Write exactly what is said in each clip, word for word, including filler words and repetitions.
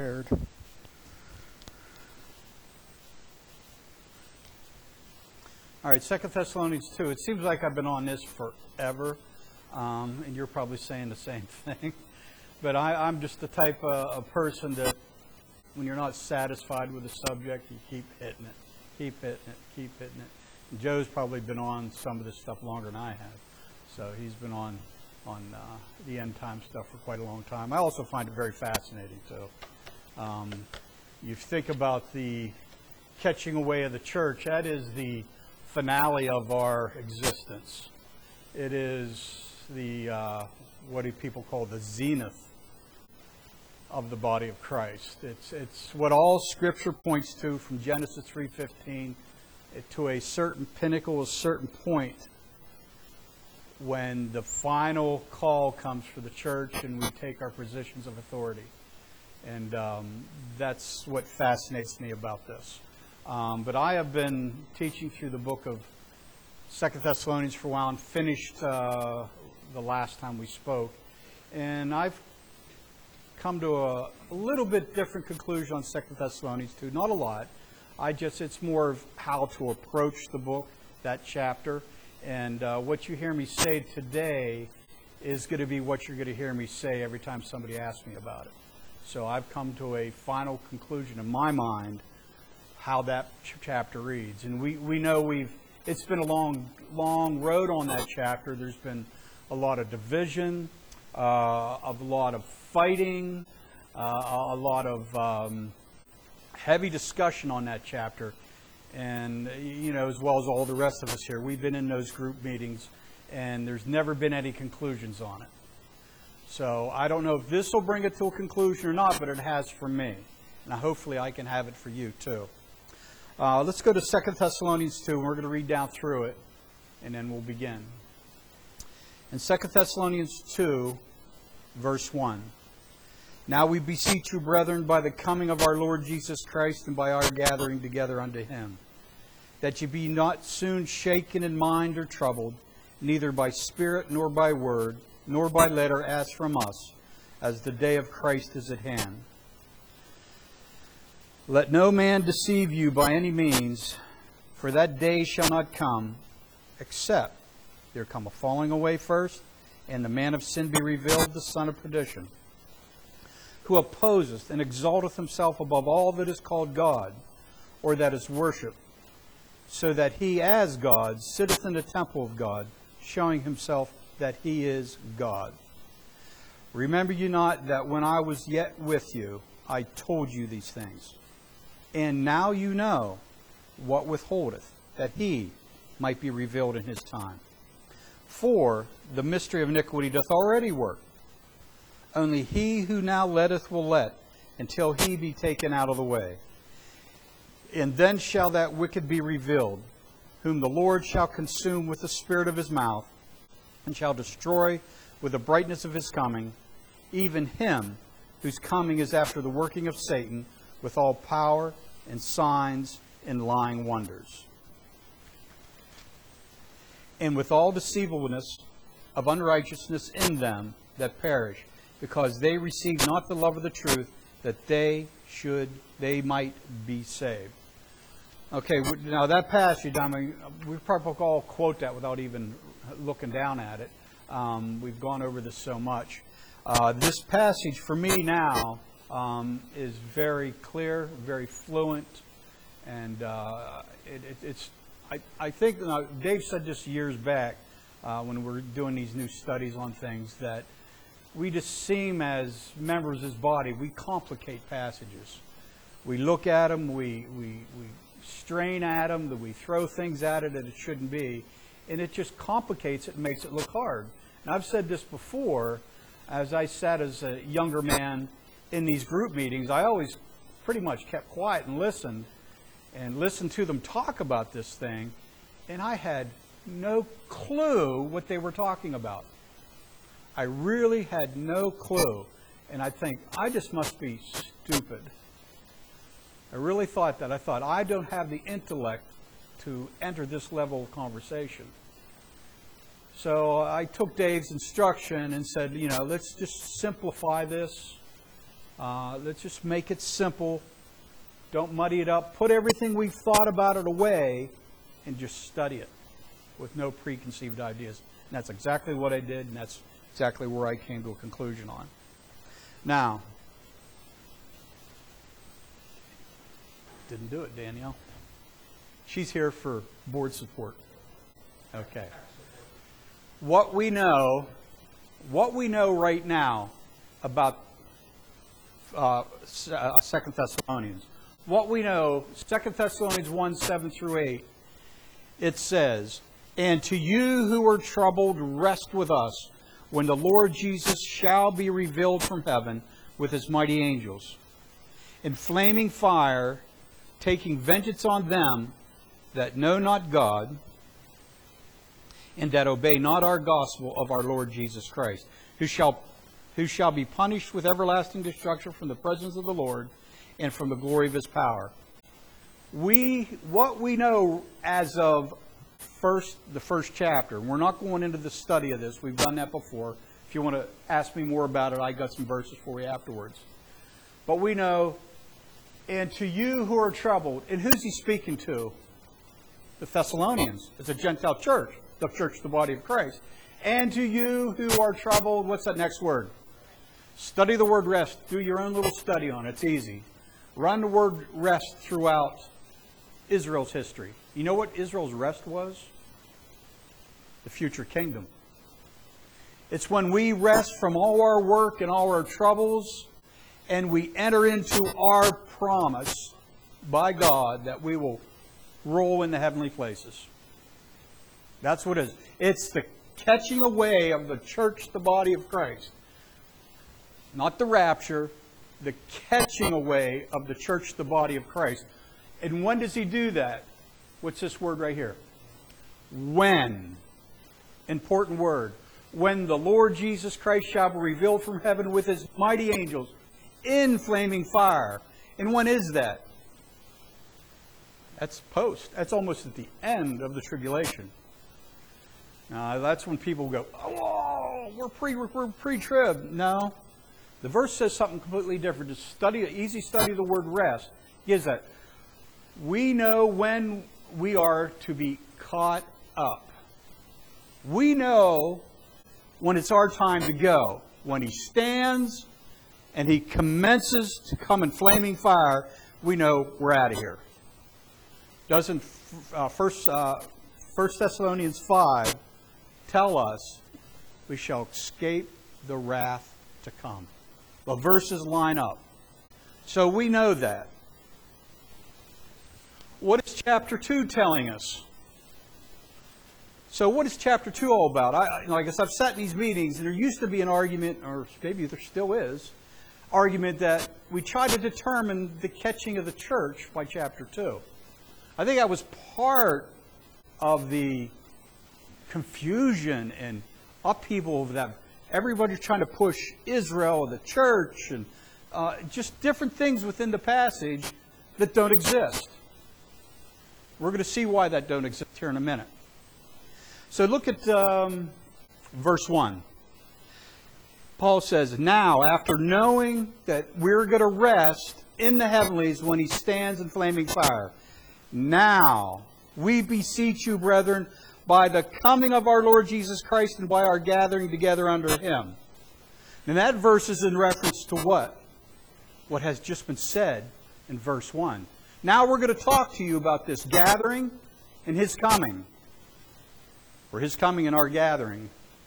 prepared. All right, Second Thessalonians two. It seems like I've been on this forever, um, and you're probably saying the same thing. But I, I'm just the type of, of person that when you're not satisfied with the subject, you keep hitting it, keep hitting it, keep hitting it. And Joe's probably been on some of this stuff longer than I have. So he's been on on uh, the end time stuff for quite a long time. I also find it very fascinating, too. Um, you think about the catching away of the church. That is the finale of our existence. It is the, uh, what do people call the zenith of the body of Christ. It's, it's what all Scripture points to from Genesis three fifteen to a certain pinnacle, a certain point when the final call comes for the church and we take our positions of authority. And um, that's what fascinates me about this. Um, but I have been teaching through the book of Second Thessalonians for a while and finished uh, the last time we spoke. And I've come to a, a little bit different conclusion on Second Thessalonians two. Not a lot. I just, it's more of how to approach the book, that chapter. And uh, what you hear me say today is going to be what you're going to hear me say every time somebody asks me about it. So I've come to a final conclusion in my mind how that ch- chapter reads. And we, we know we've, it's been a long, long road on that chapter. There's been a lot of division, uh, a lot of fighting, uh, a lot of um, heavy discussion on that chapter. And, you know, as well as all the rest of us here, we've been in those group meetings, and there's never been any conclusions on it. So I don't know if this will bring it to a conclusion or not, but it has for me. And hopefully I can have it for you, too. Uh, let's go to Second Thessalonians two, and we're going to read down through it, and then we'll begin. In Second Thessalonians two, verse one. Now we beseech you, brethren, by the coming of our Lord Jesus Christ and by our gathering together unto him, that ye be not soon shaken in mind or troubled, neither by spirit nor by word, nor by letter as from us, as the day of Christ is at hand. Let no man deceive you by any means, for that day shall not come, except there come a falling away first, and the man of sin be revealed, the son of perdition, who opposeth and exalteth himself above all that is called God, or that is worshipped, so that he as God sitteth in the temple of God, showing himself that he is God. Remember you not that when I was yet with you, I told you these things. And now you know what withholdeth, that he might be revealed in his time. For the mystery of iniquity doth already work. Only he who now letteth will let, until he be taken out of the way. And then shall that wicked be revealed, whom the Lord shall consume with the spirit of his mouth, and shall destroy with the brightness of his coming, even him whose coming is after the working of Satan, with all power and signs and lying wonders, and with all deceivableness of unrighteousness in them that perish, because they receive not the love of the truth, that they should, they might be saved. Okay, now that passage, I mean, we probably all quote that without even looking down at it. Um, we've gone over this so much. Uh, this passage, for me now, um, is very clear, very fluent, and uh, it, it, it's. I, I think uh, Dave said this years back uh, when we were doing these new studies on things, that we just seem as members of his body, we complicate passages. We look at them, we, we, we strain at them, that we throw things at it that it shouldn't be, and it just complicates it and makes it look hard. And I've said this before, as I sat as a younger man in these group meetings, I always pretty much kept quiet and listened, and listened to them talk about this thing, and I had no clue what they were talking about. I really had no clue. And I think, I just must be stupid. I really thought that. I thought, I don't have the intellect to enter this level of conversation. So I took Dave's instruction and said, you know, let's just simplify this. Uh, let's just make it simple. Don't muddy it up. Put everything we've thought about it away and just study it with no preconceived ideas. And that's exactly what I did, and that's exactly where I came to a conclusion on. Now, didn't do it, Danielle. She's here for board support. Okay. What we know, what we know right now about uh, Second Thessalonians. What we know, Second Thessalonians one, seven through eight, it says, "And to you who are troubled, rest with us, when the Lord Jesus shall be revealed from heaven with his mighty angels, in flaming fire, taking vengeance on them that know not God, and that obey not our gospel of our Lord Jesus Christ, who shall, who shall be punished with everlasting destruction from the presence of the Lord and from the glory of his power." We, what we know as of first, the first chapter, we're not going into the study of this. We've done that before. If you want to ask me more about it, I got some verses for you afterwards. But we know, "And to you who are troubled," and who's he speaking to? The Thessalonians. It's a Gentile church, the church, the body of Christ. "And to you who are troubled," what's that next word? Study the word rest. Do your own little study on it. It's easy. Run the word rest throughout Israel's history. You know what Israel's rest was? The future kingdom. It's when we rest from all our work and all our troubles, and we enter into our promise by God that we will roll in the heavenly places. That's what it is. It's the catching away of the church, the body of Christ. Not the rapture, the catching away of the church, the body of Christ. And when does he do that? What's this word right here? When. Important word. "When the Lord Jesus Christ shall be revealed from heaven with his mighty angels in flaming fire." And when is that? That's post. That's almost at the end of the tribulation. Now, that's when people go, "Oh, we're pre, we're pre-trib." No. The verse says something completely different. Just study, easy study of the word rest gives that. We know when we are to be caught up. We know when it's our time to go. When he stands and he commences to come in flaming fire, we know we're out of here. Doesn't uh, First, uh, First Thessalonians five tell us we shall escape the wrath to come? The verses line up. So we know that. What is chapter two telling us? So what is chapter two all about? I, like I guess I've sat in these meetings, and there used to be an argument, or maybe there still is, argument that we try to determine the catching of the church by chapter two. I think that was part of the confusion and upheaval of that. Everybody's trying to push Israel, the church, and uh, just different things within the passage that don't exist. We're going to see why that don't exist here in a minute. So look at um, verse one. Paul says, "Now, after knowing that we're going to rest in the heavenlies when he stands in flaming fire, now we beseech you, brethren, by the coming of our Lord Jesus Christ and by our gathering together under him." And that verse is in reference to what? What has just been said in verse one. Now we're going to talk to you about this gathering and his coming. Or his coming and our gathering.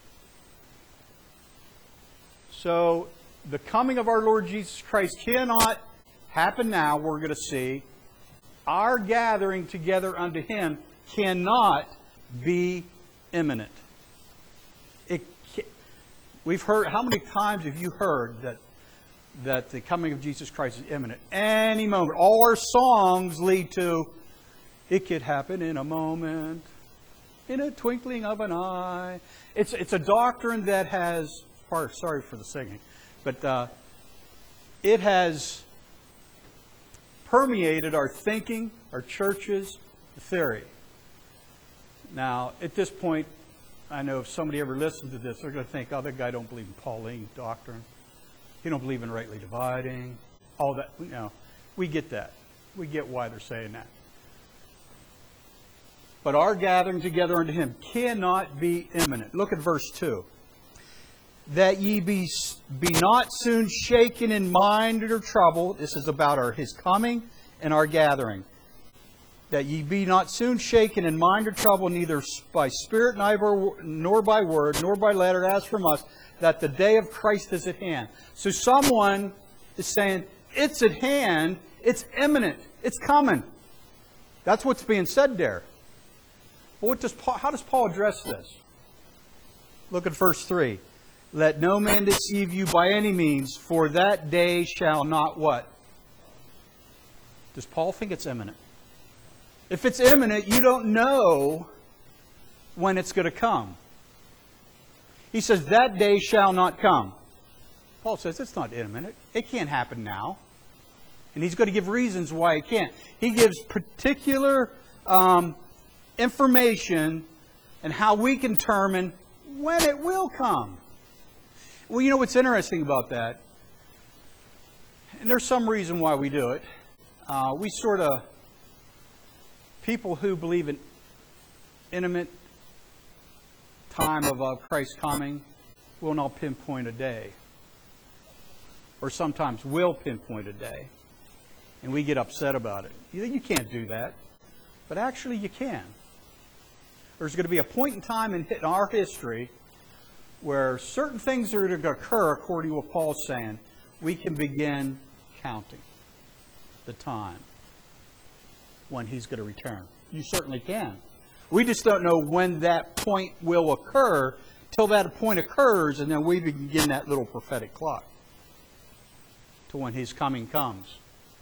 So, the coming of our Lord Jesus Christ cannot happen now, we're going to see. Our gathering together unto him cannot be imminent. It, we've heard, how many times have you heard that, that the coming of Jesus Christ is imminent? Any moment. All our songs lead to, it could happen in a moment, in a twinkling of an eye. It's, it's a doctrine that has, sorry for the singing, but uh, it has permeated our thinking, our churches, the theory. Now, at this point, I know if somebody ever listens to this, they're going to think, "Oh, that guy don't believe in Pauline doctrine." You don't believe in rightly dividing. All that, you know, we get that. We get why they're saying that. But our gathering together unto him cannot be imminent. Look at verse two. That ye be, be not soon shaken in mind or trouble. This is about our his coming and our gathering. That ye be not soon shaken in mind or trouble, neither by spirit, neither, nor by word, nor by letter, as from us, that the day of Christ is at hand. So someone is saying, it's at hand, it's imminent, it's coming. That's what's being said there. But what does Paul, how does Paul address this? Look at verse three. Let no man deceive you by any means, for that day shall not what? Does Paul think it's imminent? If it's imminent, you don't know when it's going to come. He says, that day shall not come. Paul says, it's not imminent. It can't happen now. And he's going to give reasons why it can't. He gives particular um, information and how we can determine when it will come. Well, you know what's interesting about that? And there's some reason why we do it. Uh, we sort of, people who believe in intimate time of uh, Christ's coming will not pinpoint a day. Or sometimes will pinpoint a day. And we get upset about it. You think you can't do that. But actually you can. There's going to be a point in time in our history where certain things are going to occur, according to what Paul's saying. We can begin counting the time when he's going to return. You certainly can. We just don't know when that point will occur till that point occurs, and then we begin that little prophetic clock to when his coming comes.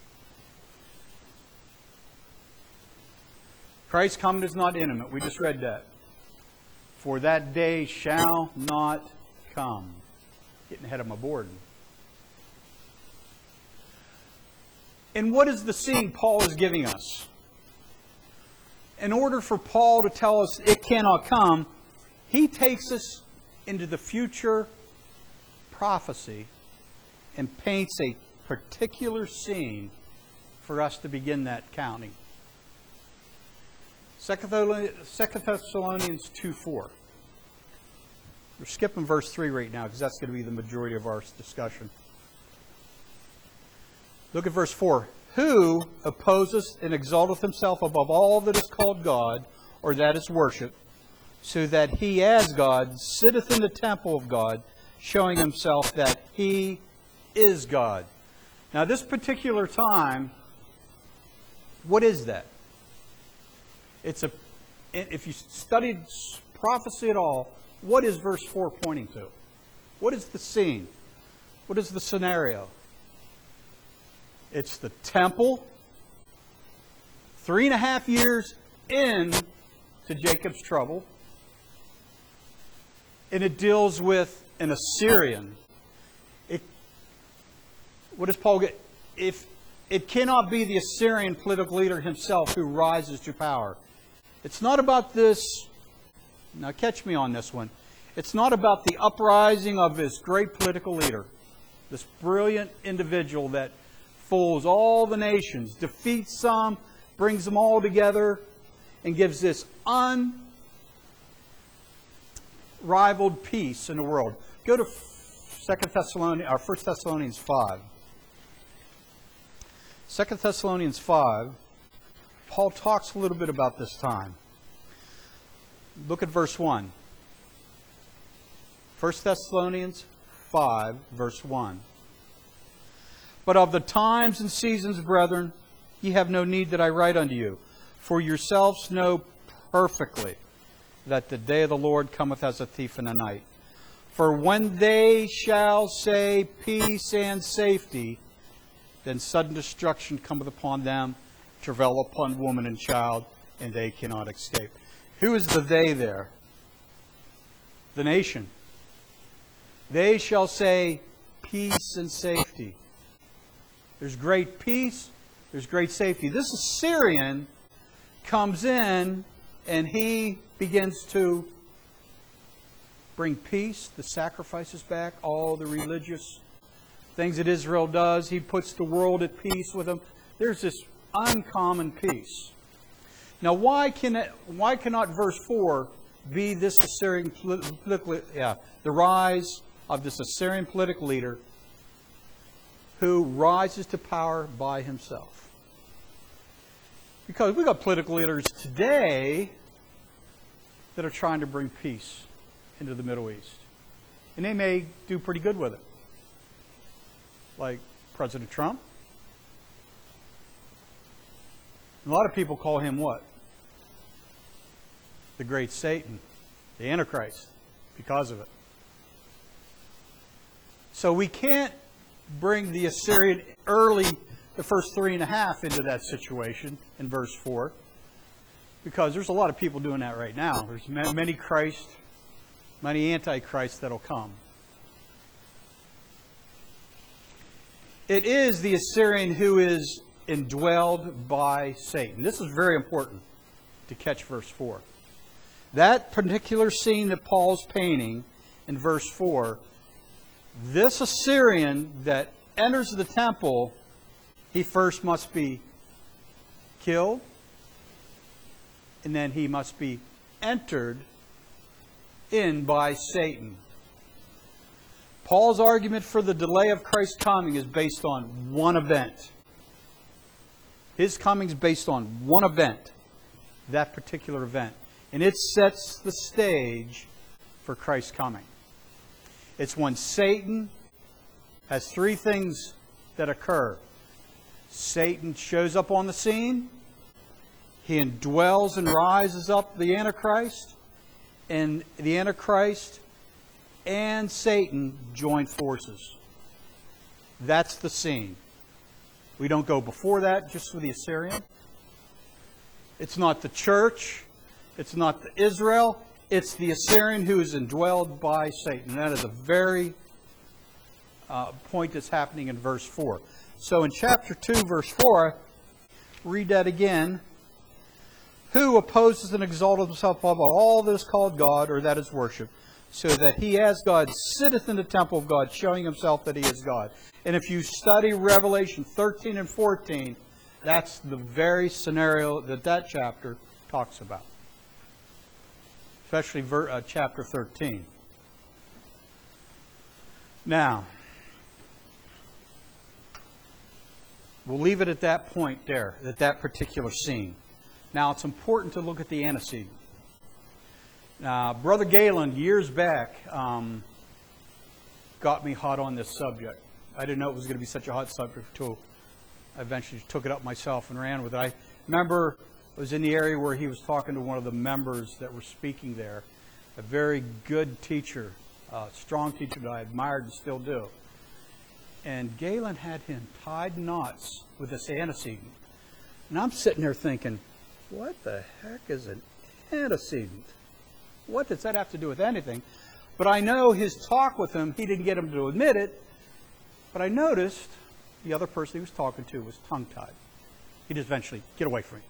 Christ's coming is not intimate. We just read that. For that day shall not come. Getting ahead of my board. And what is the scene Paul is giving us? In order for Paul to tell us it cannot come, he takes us into the future prophecy and paints a particular scene for us to begin that counting. Second Thessalonians two four. We're skipping verse three right now because that's going to be the majority of our discussion. Look at verse four. Who opposeth and exalteth himself above all that is called God, or that is worshipped, so that he as God sitteth in the temple of God, showing himself that he is God. Now this particular time, what is that? It's a, if you studied prophecy at all, what is verse four pointing to? What is the scene? What is the scenario? It's the temple, three and a half years into Jacob's trouble. And it deals with an Assyrian. It, what does Paul get? If it cannot be the Assyrian political leader himself who rises to power. It's not about this, now catch me on this one. It's not about the uprising of this great political leader, this brilliant individual that fools all the nations, defeats some, brings them all together, and gives this unrivaled peace in the world. Go to Second Thessalonians, or First Thessalonians five. Second Thessalonians five, Paul talks a little bit about this time. Look at verse one. First Thessalonians five, verse one. But of the times and seasons, brethren, ye have no need that I write unto you. For yourselves know perfectly that the day of the Lord cometh as a thief in the night. For when they shall say peace and safety, then sudden destruction cometh upon them, travail upon woman and child, and they cannot escape. Who is the they there? The nation. They shall say peace and safety. There's great peace. There's great safety. This Assyrian comes in and he begins to bring peace, the sacrifices back, all the religious things that Israel does. He puts the world at peace with them. There's this uncommon peace. Now, why can it, why cannot verse four be this Assyrian political, yeah, the rise of this Assyrian political leader who rises to power by himself? Because we've got political leaders today that are trying to bring peace into the Middle East. And they may do pretty good with it. Like President Trump. A lot of people call him what? The great Satan, the Antichrist, because of it. So we can't bring the Assyrian early, the first three and a half, into that situation in verse four, because there's a lot of people doing that right now. There's many Christ, many Antichrists that'll come. It is the Assyrian who is indwelled by Satan. This is very important to catch verse four. That particular scene that Paul's painting in verse four, this Assyrian that enters the temple, he first must be killed, and then he must be entered in by Satan. Paul's argument for the delay of Christ's coming is based on one event. His coming is based on one event, that particular event. And it sets the stage for Christ's coming. It's when Satan has three things that occur. Satan shows up on the scene. He indwells and rises up the Antichrist. And the Antichrist and Satan join forces. That's the scene. We don't go before that just for the Assyrian. It's not the church. It's not the Israel. It's the Assyrian who is indwelled by Satan. And that is a very uh, point that's happening in verse four. So in chapter two, verse four, read that again. Who opposes and exalteth himself above all that is called God, or that is worship, so that he as God sitteth in the temple of God, showing himself that he is God. And if you study Revelation thirteen and fourteen, that's the very scenario that that chapter talks about. Especially ver, uh, chapter thirteen. Now, we'll leave it at that point there, at that particular scene. Now, it's important to look at the antecedent. Now, Brother Galen, years back, um, got me hot on this subject. I didn't know it was going to be such a hot subject until I eventually took it up myself and ran with it. I remember I was in the area where he was talking to one of the members that were speaking there, a very good teacher, a strong teacher that I admired and still do. And Galen had him tied knots with this antecedent. And I'm sitting there thinking, what the heck is an antecedent? What does that have to do with anything? But I know his talk with him, he didn't get him to admit it, but I noticed the other person he was talking to was tongue-tied. He just eventually, get away from me.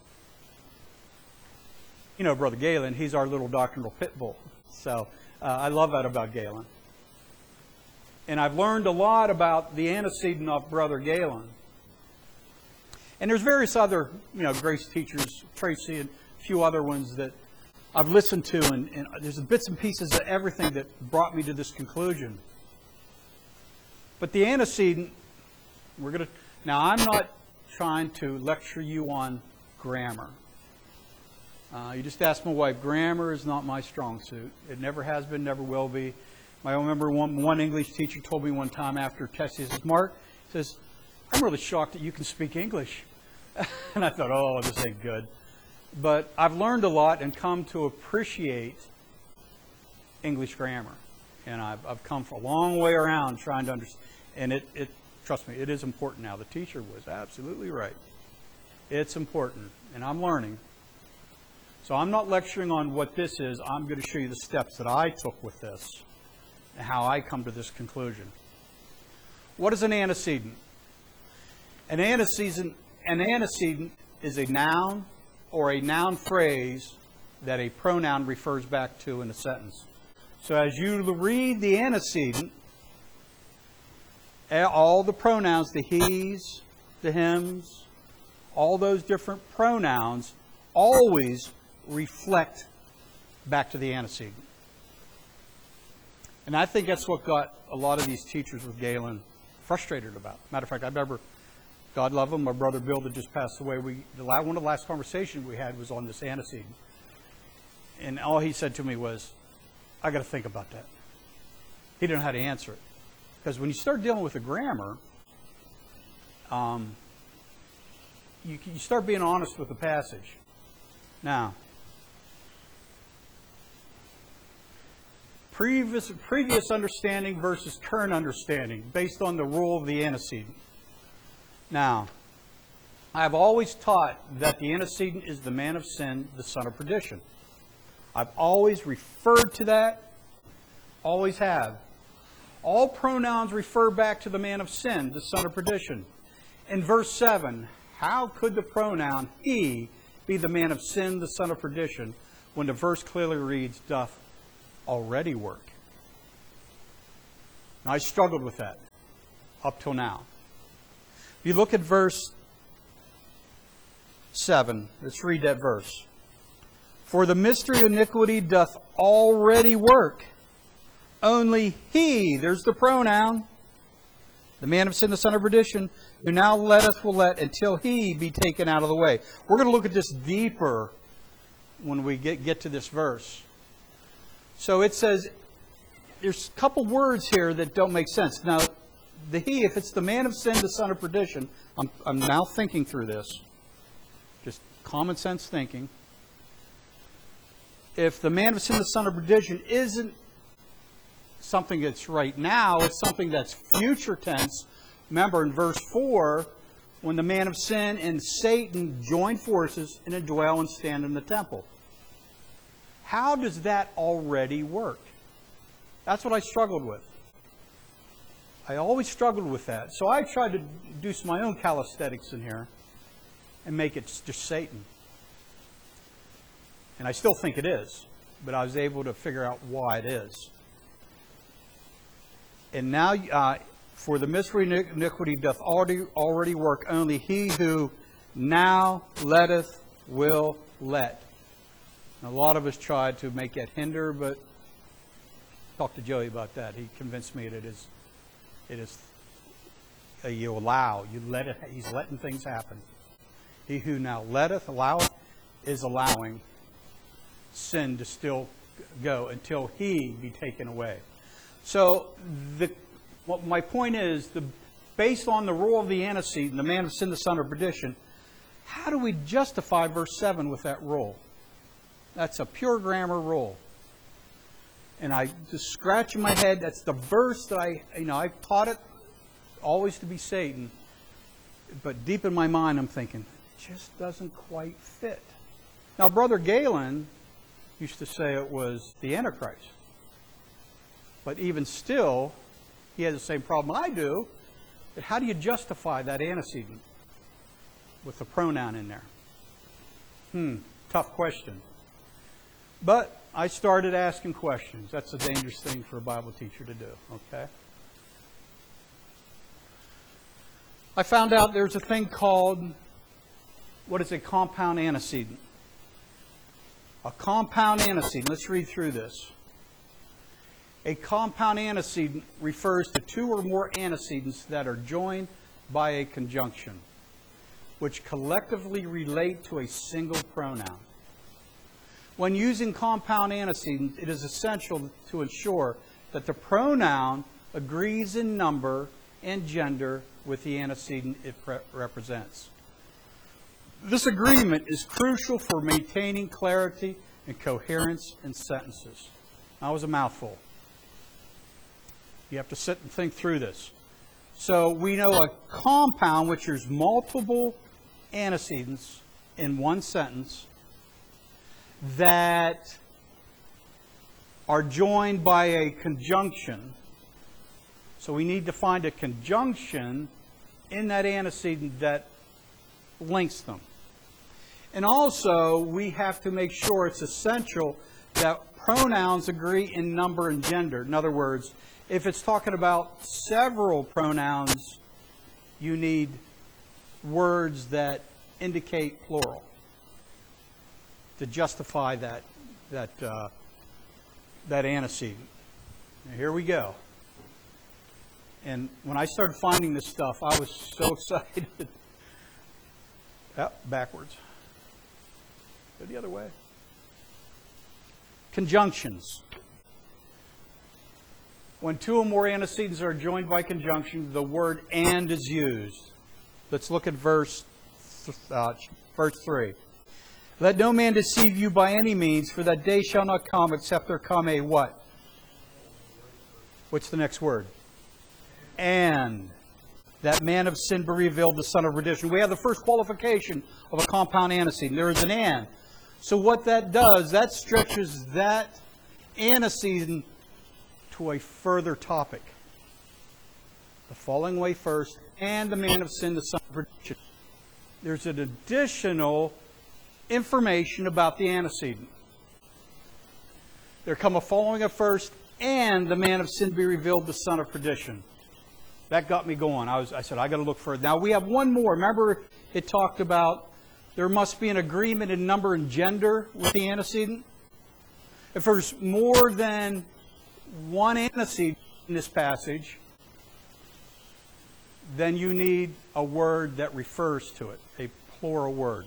You know, Brother Galen, he's our little doctrinal pit bull. So uh, I love that about Galen. And I've learned a lot about the antecedent of Brother Galen. And there's various other, you know, grace teachers, Tracy and a few other ones that I've listened to, and, and there's bits and pieces of everything that brought me to this conclusion. But the antecedent, we're going to, now I'm not trying to lecture you on grammar. Uh, you just ask my wife, grammar is not my strong suit. It never has been, never will be. I remember one, one English teacher told me one time after testing, he says, Mark, he says, I'm really shocked that you can speak English. And I thought, oh, this ain't good. But I've learned a lot and come to appreciate English grammar. And I've, I've come a long way around trying to understand. And it, it, trust me, it is important now. The teacher was absolutely right. It's important. And I'm learning. So I'm not lecturing on what this is. I'm going to show you the steps that I took with this and how I come to this conclusion. What is an antecedent? An antecedent, an antecedent is a noun or a noun phrase that a pronoun refers back to in a sentence. So as you read the antecedent, all the pronouns, the he's, the hims, all those different pronouns always reflect back to the antecedent. And I think that's what got a lot of these teachers with Galen frustrated about. Matter of fact, I remember, God love him, my brother Bill that just passed away, we, the, one of the last conversations we had was on this antecedent. And all he said to me was, I got to think about that. He didn't know how to answer it. Because when you start dealing with the grammar, um, you, you start being honest with the passage. Now, previous, previous understanding versus current understanding based on the rule of the antecedent. Now, I've always taught that the antecedent is the man of sin, the son of perdition. I've always referred to that, always have. All pronouns refer back to the man of sin, the son of perdition. In verse seven, how could the pronoun he be the man of sin, the son of perdition, when the verse clearly reads, doth already work? Now, I struggled with that up till now. If you look at verse seven, let's read that verse. For the mystery of iniquity doth already work. Only he, there's the pronoun, the man of sin, the son of perdition, who now letteth will let until he be taken out of the way. We're going to look at this deeper when we get, get to this verse. So it says, there's a couple words here that don't make sense. Now, the he, if it's the man of sin, the son of perdition, I'm, I'm now thinking through this. Just common sense thinking. If the man of sin, the son of perdition, isn't something that's right now, it's something that's future tense. Remember in verse four, when the man of sin and Satan join forces and indwell and stand in the temple. How does that already work? That's what I struggled with. I always struggled with that. So I tried to do some my own calisthenics in here and make it just Satan. And I still think it is, but I was able to figure out why it is. And now, uh, for the mystery of iniquity doth already, already work, only he who now letteth will let. And a lot of us tried to make that hinder, but talk to Joey about that. He convinced me that it is, it is uh, you allow, you let it, he's letting things happen. He who now letteth, alloweth, is allowing sin to still go until he be taken away. So the, what my point is, the, based on the rule of the antecedent, the man of sin, the son of perdition, how do we justify verse seven with that rule? That's a pure grammar rule. And I just scratch in my head, that's the verse that I, you know, I've taught it always to be Satan. But deep in my mind, I'm thinking, it just doesn't quite fit. Now, Brother Galen used to say it was the Antichrist. But even still, he has the same problem I do. But how do you justify that antecedent with the pronoun in there? Hmm, tough question. But I started asking questions. That's a dangerous thing for a Bible teacher to do, okay? I found out there's a thing called, what is a compound antecedent? A compound antecedent, let's read through this. A compound antecedent refers to two or more antecedents that are joined by a conjunction, which collectively relate to a single pronoun. When using compound antecedents, it is essential to ensure that the pronoun agrees in number and gender with the antecedent it represents. This agreement is crucial for maintaining clarity and coherence in sentences. That was a mouthful. You have to sit and think through this. So we know a compound, which is multiple antecedents in one sentence that are joined by a conjunction. So we need to find a conjunction in that antecedent that links them. And also, we have to make sure it's essential that pronouns agree in number and gender. In other words, if it's talking about several pronouns, you need words that indicate plural to justify that that uh, that antecedent. Now, here we go. And when I started finding this stuff, I was so excited. Oh, backwards. Go the other way. Conjunctions. When two or more antecedents are joined by conjunction, the word "and" is used. Let's look at verse uh, verse three. Let no man deceive you by any means, for that day shall not come except there come a what? What's the next word? And that man of sin be revealed, the son of perdition. We have the first qualification of a compound antecedent. There is an "and." So what that does, that stretches that antecedent to a further topic. The falling away first, and the man of sin, the son of perdition. There's an additional information about the antecedent. There come a falling of first, and the man of sin be revealed, the son of perdition. That got me going. I was, I said, I got to look further. Now we have one more. Remember, it talked about there must be an agreement in number and gender with the antecedent. If there's more than one antecedent in this passage, then you need a word that refers to it, a plural word.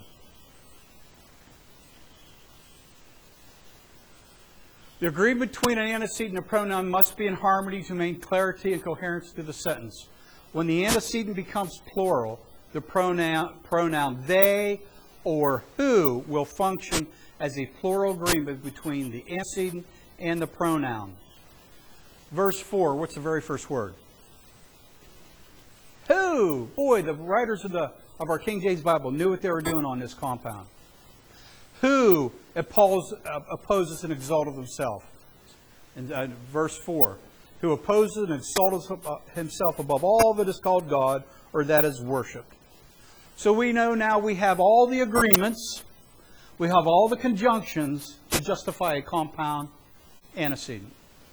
The agreement between an antecedent and a pronoun must be in harmony to maintain clarity and coherence to the sentence. When the antecedent becomes plural, the pronoun, pronoun they or who will function as a plural agreement between the antecedent and the pronoun. Verse four, what's the very first word? Who? Boy, the writers of the of our King James Bible knew what they were doing on this compound. Who opposes, uh, opposes and exalteth himself. In uh, verse four, who opposes and exalteth himself above all that is called God or that is worshipped. So we know now we have all the agreements, we have all the conjunctions to justify a compound antecedent.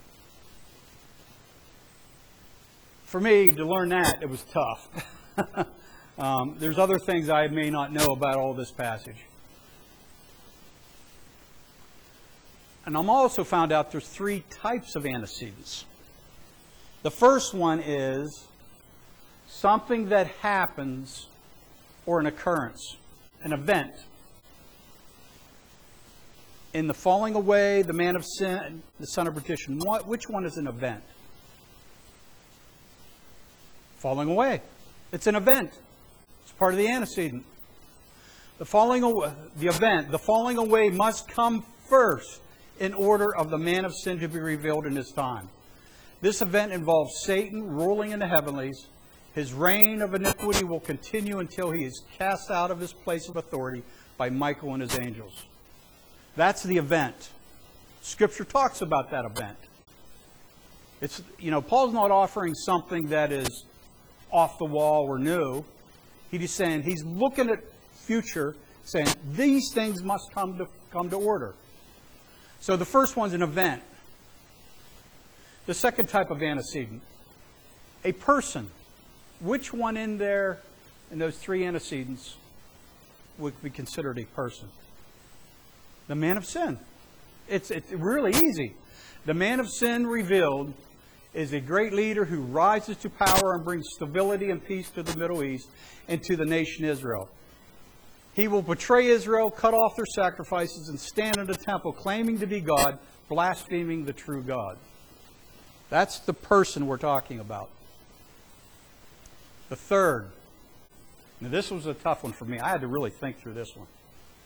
For me, to learn that, it was tough. um, there's other things I may not know about all this passage. And I'm also found out there's three types of antecedents. The first one is something that happens or an occurrence, an event. In the falling away, the man of sin, the son of perdition, what, which one is an event? Falling away. It's an event. It's part of the antecedent. The falling away, the event, the falling away must come first in order of the man of sin to be revealed in his time. This event involves Satan ruling in the heavenlies. His reign of iniquity will continue until he is cast out of his place of authority by Michael and his angels. That's the event. Scripture talks about that event. It's, you know, Paul's not offering something that is off the wall or new. He's just saying, he's looking at future, saying these things must come to come to order. So the first one's an event. The second type of antecedent, a person. Which one in there, in those three antecedents, would be considered a person? The man of sin. It's, it's really easy. The man of sin revealed is a great leader who rises to power and brings stability and peace to the Middle East and to the nation Israel. He will betray Israel, cut off their sacrifices, and stand in the temple claiming to be God, blaspheming the true God. That's the person we're talking about. The third. Now this was a tough one for me. I had to really think through this one.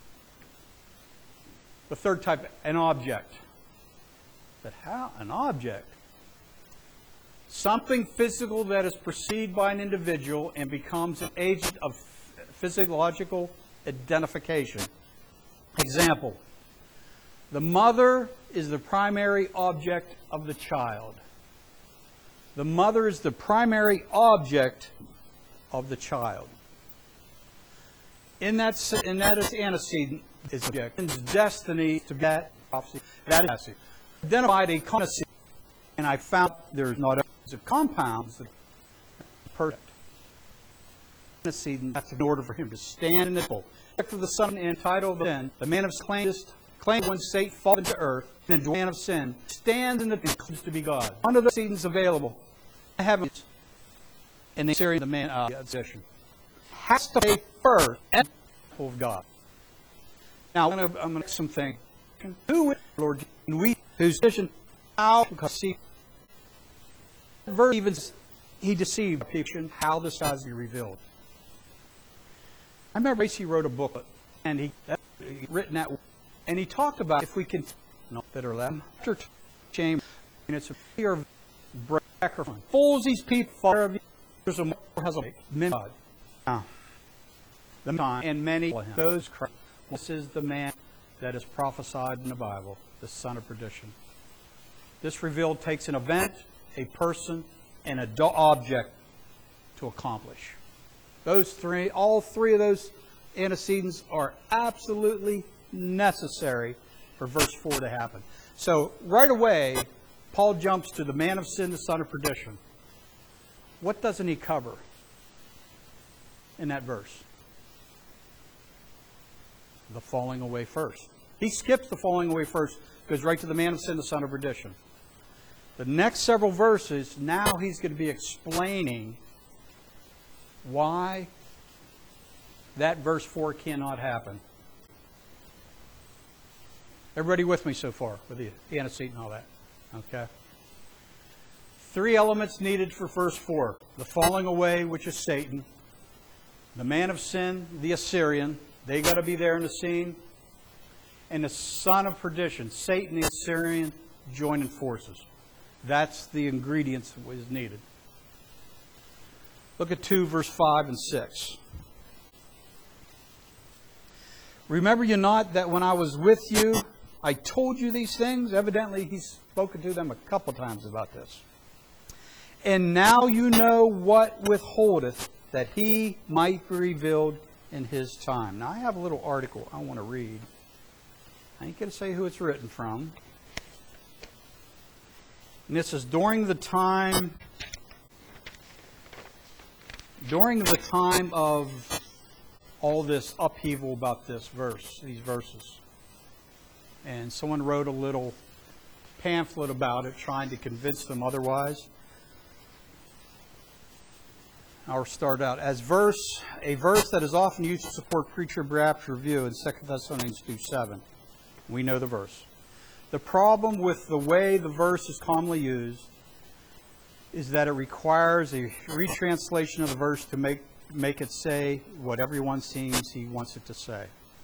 The third type, an object. But how? An object? Something physical that is perceived by an individual and becomes an agent of physiological identification. Example. The mother is the primary object of the child. The mother is the primary object of the child. In that, in that antecedent is object. Destiny to that prophecy. That is passive. Identified a common seed, and I found there's not a compounds that perfect. A seed in order for him to stand in the full. For the Son and title of sin, the man of claim claim when Satan falls into earth, and the man of sin stands in the and claims to be God. One of the seeds available, I have in the Syrian the man uh, position has to pay first and of God. Now I'm going to I'm going to some things. Who is Lord we whose vision how because see verse even he deceived people how this has to be revealed. I remember Tracy wrote a booklet, and he, he written that, and he talked about if we can not that are left after shame, and it's a fear of sacrifice. Fools these people far of you. There's a more has a many God. Now, the time and many those Christ. This is the man that is prophesied in the Bible, the son of perdition. This revealed takes an event, a person, and an object to accomplish. Those three, all three of those antecedents are absolutely necessary for verse four to happen. So right away, Paul jumps to the man of sin, the son of perdition. What doesn't he cover in that verse? The falling away first. He skips the falling away first, goes right to the man of sin, the son of perdition. The next several verses, now he's going to be explaining why that verse four cannot happen. Everybody with me so far with the antecedent and all that? Okay. Three elements needed for verse four. The falling away, which is Satan. The man of sin, the Assyrian. They got to be there in the scene. And the son of perdition, Satan, the Assyrian, joining forces. That's the ingredients that was needed. Look at two, verse five and six. Remember you not that when I was with you, I told you these things? Evidently, he's spoken to them a couple times about this. And now you know what withholdeth, that he might be revealed in his time. Now, I have a little article I want to read. I ain't going to say who it's written from. And this is during the time... During the time of all this upheaval about this verse, these verses. And someone wrote a little pamphlet about it, trying to convince them otherwise. I'll start out. As verse, a verse that is often used to support pre-trib review in Second Thessalonians two seven. We know the verse. The problem with the way the verse is commonly used is that it requires a retranslation of the verse to make make it say what everyone seems he wants it to say.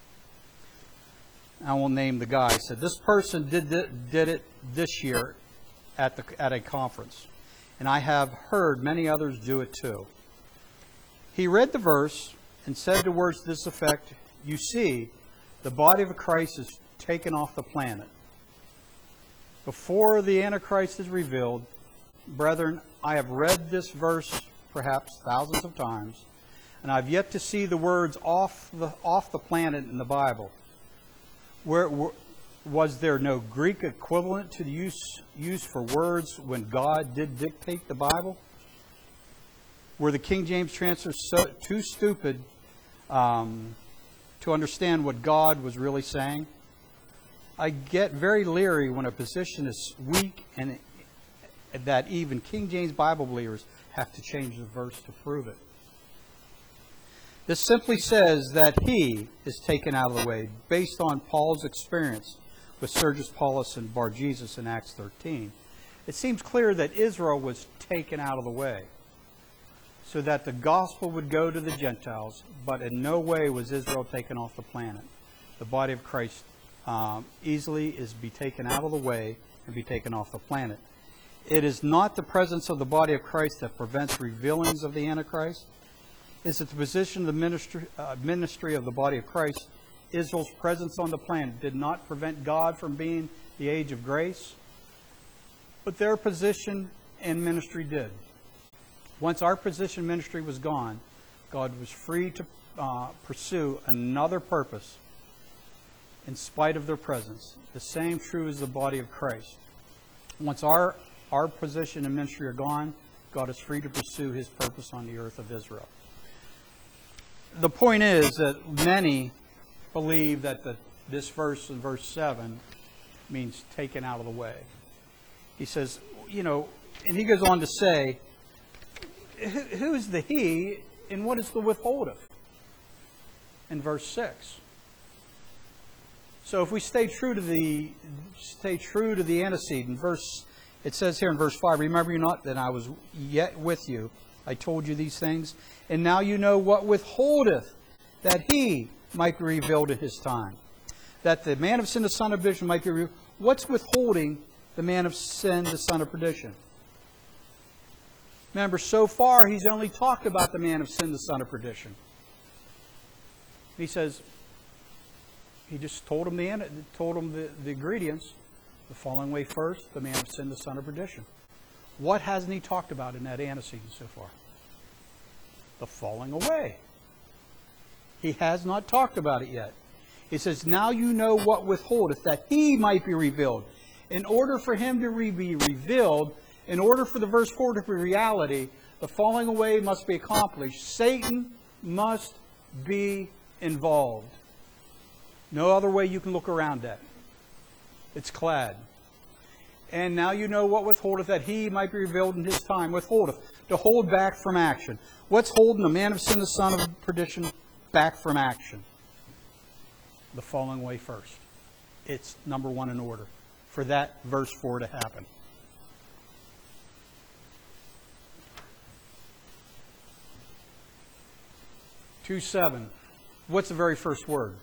I will name the guy. He said, this person did it, did it this year at the at a conference, and I have heard many others do it too. He read the verse and said to words to this effect, you see, the body of Christ is taken off the planet. Before the Antichrist is revealed, brethren, I have read this verse perhaps thousands of times, and I've yet to see the words off the off the planet in the Bible. Where, where was there no Greek equivalent to the use used for words when God did dictate the Bible? Were the King James translators so too stupid um, to understand what God was really saying? I get very leery when a position is weak and that even King James Bible believers have to change the verse to prove it. This simply says that he is taken out of the way based on Paul's experience with Sergius Paulus and Bar-Jesus in Acts thirteen. It seems clear that Israel was taken out of the way so that the gospel would go to the Gentiles, but in no way was Israel taken off the planet. The body of Christ um, easily is be taken out of the way and be taken off the planet. It is not the presence of the body of Christ that prevents revealings of the Antichrist. Is it the position of the ministry, uh, ministry of the body of Christ? Israel's presence on the planet did not prevent God from being the age of grace, but their position and ministry did. Once our position and ministry was gone, God was free to uh, pursue another purpose in spite of their presence. The same true as the body of Christ. Once our, our position and ministry are gone, God is free to pursue His purpose on the earth of Israel. The point is that many believe that the, this verse in verse seven means taken out of the way. He says, you know, and he goes on to say, who is the he and what is the withholdeth? In verse six. So if we stay true to the stay true to the antecedent, verse it says here in verse five, remember you not that I was yet with you. I told you these things, and now you know what withholdeth, that he might be revealed at his time. That the man of sin, the son of perdition, might be revealed. What's withholding the man of sin, the son of perdition? Remember, so far he's only talked about the man of sin, the son of perdition. He says, he just told him the told him the, the ingredients. The falling away first, the man of sin, the son of perdition. What hasn't he talked about in that antecedent so far? The falling away. He has not talked about it yet. He says, now you know what withholdeth, that he might be revealed. In order for him to re- be revealed, in order for the verse four to be reality, the falling away must be accomplished. Satan must be involved. No other way you can look around that. It's clad. And now you know what withholdeth, that he might be revealed in his time. Withholdeth, to hold back from action. What's holding the man of sin, the son of perdition, back from action? The falling away first. It's number one in order for that verse four to happen. two seven. What's the very first word?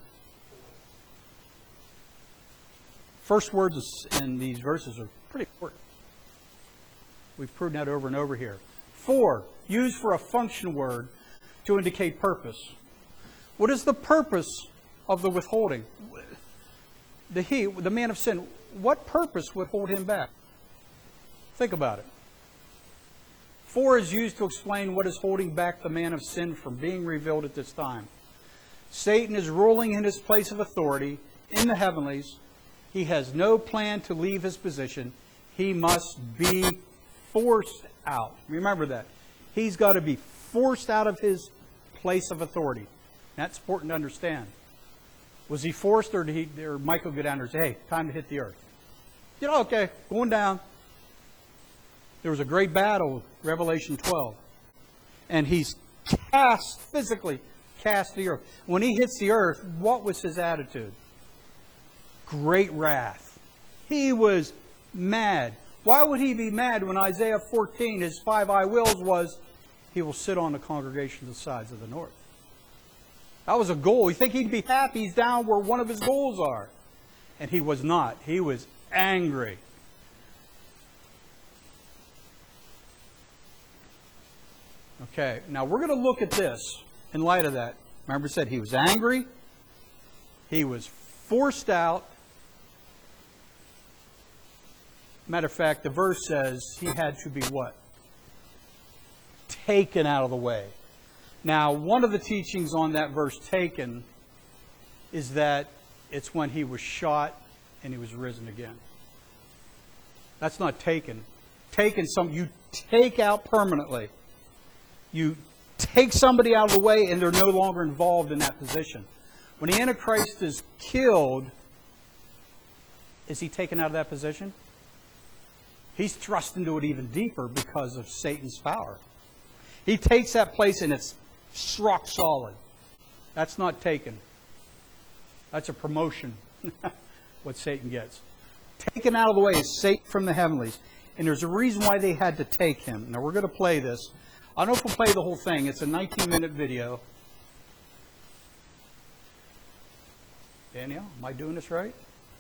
First words in these verses are pretty important. We've proven that over and over here. Four, used for a function word to indicate purpose. What is the purpose of the withholding? The he, the man of sin, what purpose would hold him back? Think about it. Four is used to explain what is holding back the man of sin from being revealed at this time. Satan is ruling in his place of authority in the heavenlies. He has no plan to leave his position. He must be forced out. Remember that. He's got to be forced out of his place of authority. That's important to understand. Was he forced, or did he, or Michael go down there and say, hey, time to hit the earth? You know, okay, going down. There was a great battle, Revelation twelve. And he's cast, physically cast to the earth. When he hits the earth, what was his attitude? Great wrath. He was mad. Why would he be mad when Isaiah fourteen, his five I wills was, he will sit on the congregation of the sides of the north? That was a goal. You think he'd be happy he's down where one of his goals are. And he was not. He was angry. Okay, now we're going to look at this in light of that. Remember, it said he was angry. He was forced out. Matter of fact, the verse says he had to be what? Taken out of the way. Now, one of the teachings on that verse, taken, is that it's when he was shot and he was risen again. That's not taken. Taken, some you take out permanently. You take somebody out of the way and they're no longer involved in that position. When the Antichrist is killed, is he taken out of that position? He's thrust into it even deeper because of Satan's power. He takes that place and it's rock solid. That's not taken. That's a promotion, what Satan gets. Taken out of the way is Satan from the heavenlies. And there's a reason why they had to take him. Now we're going to play this. I don't know if we'll play the whole thing. It's a nineteen minute video. Danielle, am I doing this right?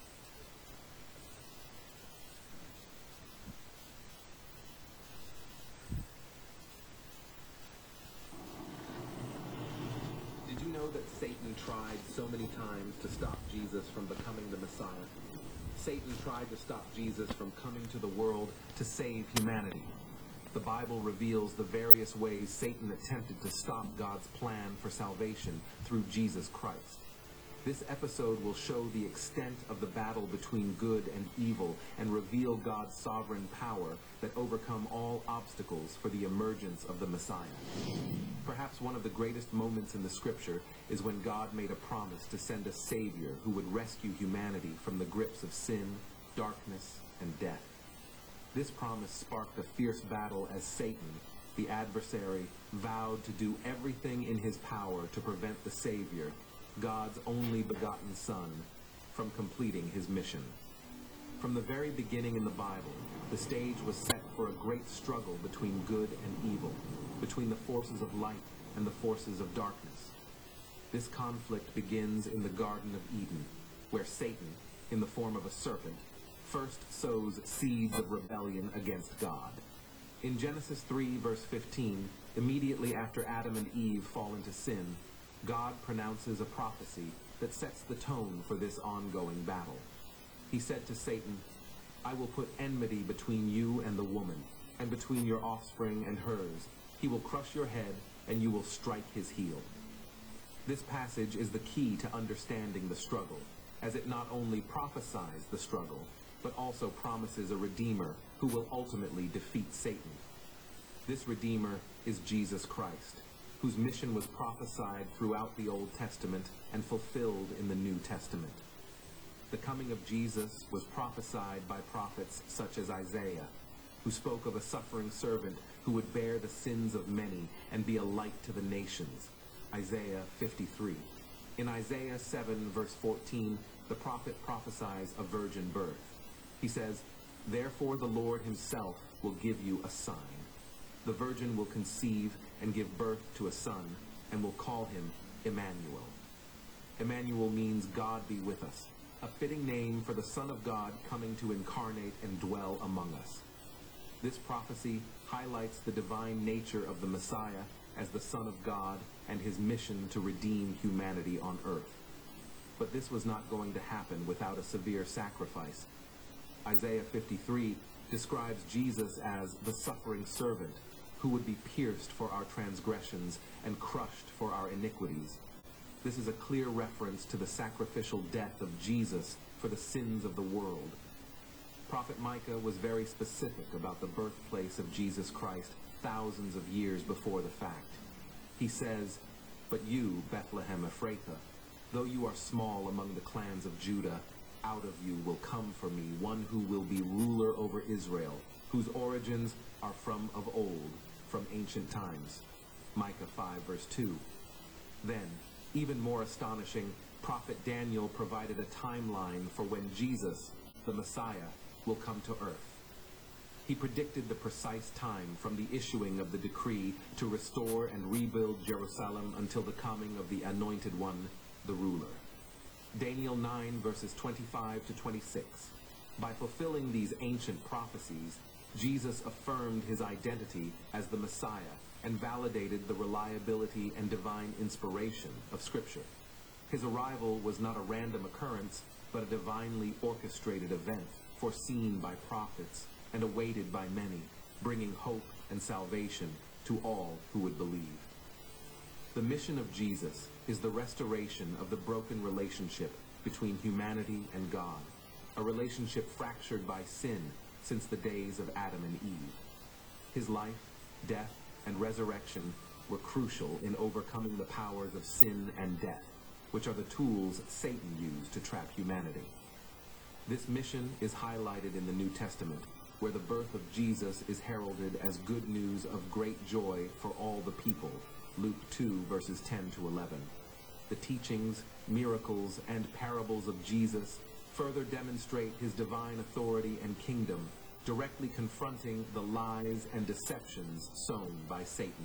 Did you know that Satan tried so many times to stop Jesus from becoming the Messiah? Satan tried to stop Jesus from coming to the world to save humanity. The Bible reveals the various ways Satan attempted to stop God's plan for salvation through Jesus Christ. This episode will show the extent of the battle between good and evil and reveal God's sovereign power that overcome all obstacles for the emergence of the Messiah. Perhaps one of the greatest moments in the scripture is when God made a promise to send a Savior who would rescue humanity from the grips of sin, darkness, and death. This promise sparked a fierce battle as Satan, the adversary, vowed to do everything in his power to prevent the Savior, God's only begotten Son, from completing his mission. From the very beginning in the Bible, the stage was set for a great struggle between good and evil, between the forces of light and the forces of darkness. This conflict begins in the Garden of Eden, where Satan, in the form of a serpent, first sows seeds of rebellion against God. In Genesis three, verse fifteen, immediately after Adam and Eve fall into sin, God pronounces a prophecy that sets the tone for this ongoing battle. He said to Satan, "I will put enmity between you and the woman, and between your offspring and hers. He will crush your head, and you will strike his heel." This passage is the key to understanding the struggle, as it not only prophesies the struggle, but also promises a Redeemer who will ultimately defeat Satan. This Redeemer is Jesus Christ, whose mission was prophesied throughout the Old Testament and fulfilled in the New Testament. The coming of Jesus was prophesied by prophets such as Isaiah, who spoke of a suffering servant who would bear the sins of many and be a light to the nations. Isaiah fifty-three. In Isaiah seven, verse fourteen, the prophet prophesies a virgin birth. He says, "Therefore the Lord himself will give you a sign. The virgin will conceive and give birth to a son, and will call him Emmanuel." Emmanuel means God be with us, a fitting name for the Son of God coming to incarnate and dwell among us. This prophecy highlights the divine nature of the Messiah as the Son of God and his mission to redeem humanity on earth. But this was not going to happen without a severe sacrifice. Isaiah fifty-three describes Jesus as the suffering servant who would be pierced for our transgressions and crushed for our iniquities. This is a clear reference to the sacrificial death of Jesus for the sins of the world. Prophet Micah was very specific about the birthplace of Jesus Christ thousands of years before the fact. He says, "But you, Bethlehem Ephrathah, though you are small among the clans of Judah, out of you will come for me one who will be ruler over Israel, whose origins are from of old, from ancient times." Micah five, verse two. Then, even more astonishing, Prophet Daniel provided a timeline for when Jesus, the Messiah, will come to earth. He predicted the precise time from the issuing of the decree to restore and rebuild Jerusalem until the coming of the Anointed One, the ruler. Daniel nine, verses twenty-five to twenty-six. By fulfilling these ancient prophecies, Jesus affirmed his identity as the Messiah and validated the reliability and divine inspiration of Scripture. His arrival was not a random occurrence, but a divinely orchestrated event, foreseen by prophets and awaited by many, bringing hope and salvation to all who would believe. The mission of Jesus is the restoration of the broken relationship between humanity and God, a relationship fractured by sin since the days of Adam and Eve. His life, death, and resurrection were crucial in overcoming the powers of sin and death, which are the tools Satan used to trap humanity. This mission is highlighted in the New Testament, where the birth of Jesus is heralded as good news of great joy for all the people, Luke two, verses ten to eleven. The teachings, miracles, and parables of Jesus further demonstrate his divine authority and kingdom, directly confronting the lies and deceptions sown by Satan.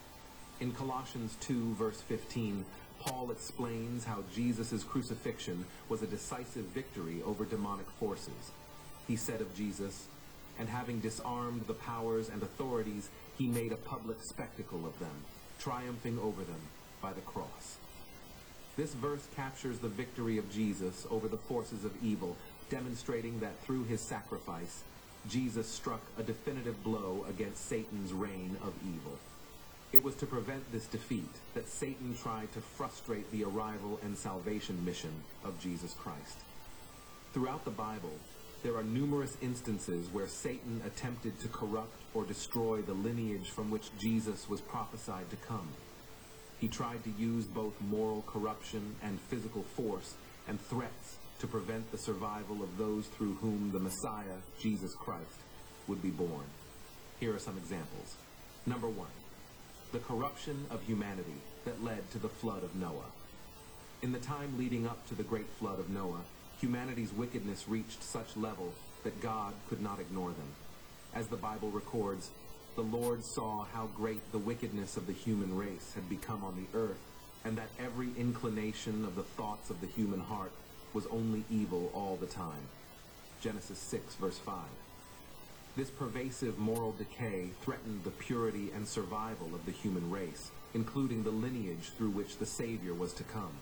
In Colossians two, verse fifteen, Paul explains how Jesus' crucifixion was a decisive victory over demonic forces. He said of Jesus, "And having disarmed the powers and authorities, he made a public spectacle of them, triumphing over them by the cross." This verse captures the victory of Jesus over the forces of evil, demonstrating that through his sacrifice, Jesus struck a definitive blow against Satan's reign of evil. It was to prevent this defeat that Satan tried to frustrate the arrival and salvation mission of Jesus Christ. Throughout the Bible, there are numerous instances where Satan attempted to corrupt or destroy the lineage from which Jesus was prophesied to come. He tried to use both moral corruption and physical force and threats to prevent the survival of those through whom the Messiah, Jesus Christ, would be born. Here are some examples. Number one, the corruption of humanity that led to the flood of Noah. In the time leading up to the great flood of Noah, humanity's wickedness reached such level that God could not ignore them. As the Bible records, the Lord saw how great the wickedness of the human race had become on the earth, and that every inclination of the thoughts of the human heart was only evil all the time. Genesis six, verse five. This pervasive moral decay threatened the purity and survival of the human race, including the lineage through which the Savior was to come.